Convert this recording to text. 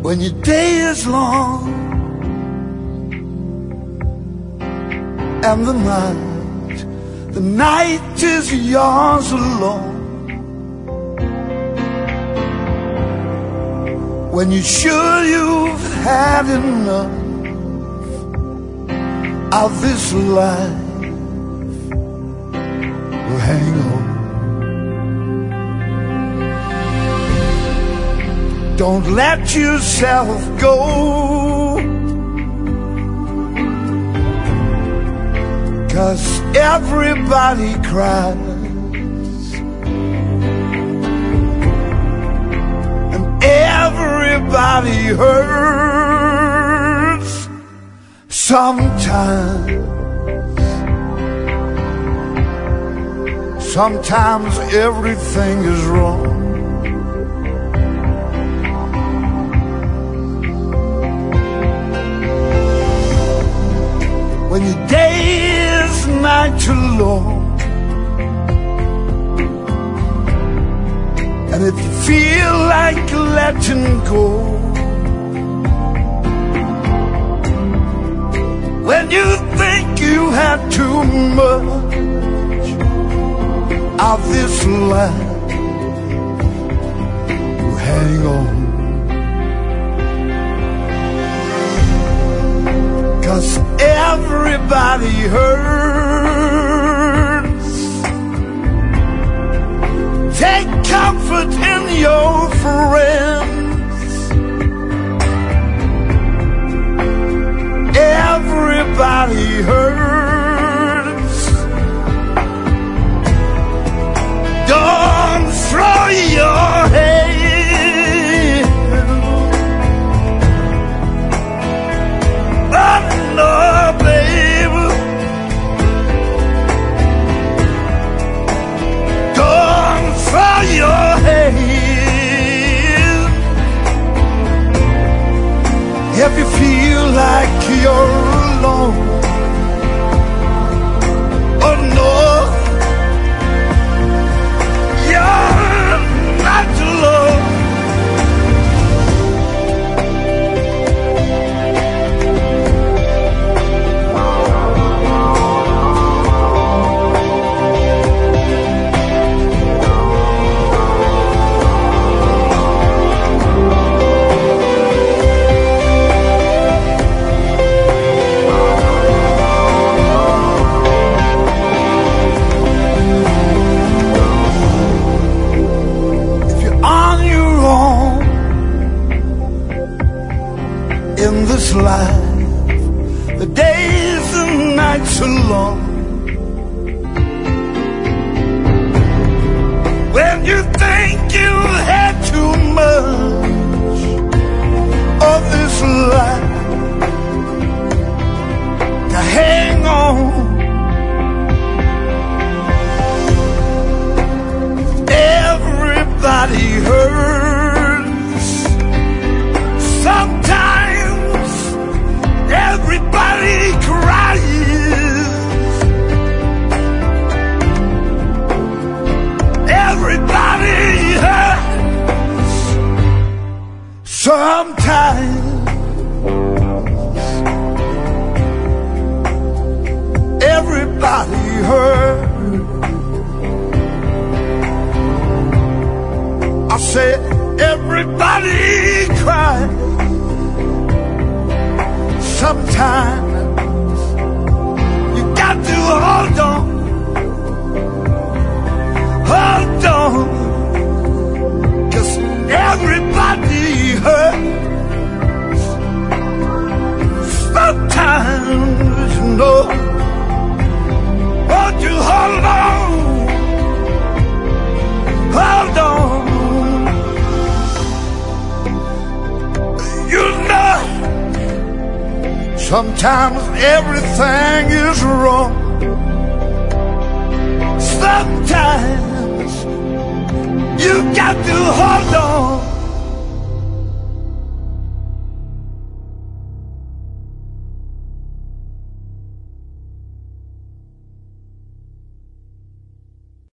when your day is long and the night is yours alone. When you're sure you've had enough of this life, well, hang on. Don't let yourself go, 'cause everybody cries and everybody hurts sometimes. Sometimes everything is wrong. When your day is not too long, and if you feel like letting go, when you think you had too much of this life, well, hang on. 'Cause everybody hurts. Take comfort in your friends. Everybody hurts. Don't throw your head. No, baby, don't throw your head. If you feel like you're alone, oh no, you're not alone. In this life, the days and nights are long. When you think you had too much of this life to hang on, everybody hurts sometimes. Everybody cries. Everybody hurts sometimes. Everybody hurts. I said everybody cries. Sometimes you got to hold on, hold on, 'cause everybody hurts. Sometimes, you know, won't you hold on, hold on. You know, sometimes everything is wrong. Sometimes you got to hold on.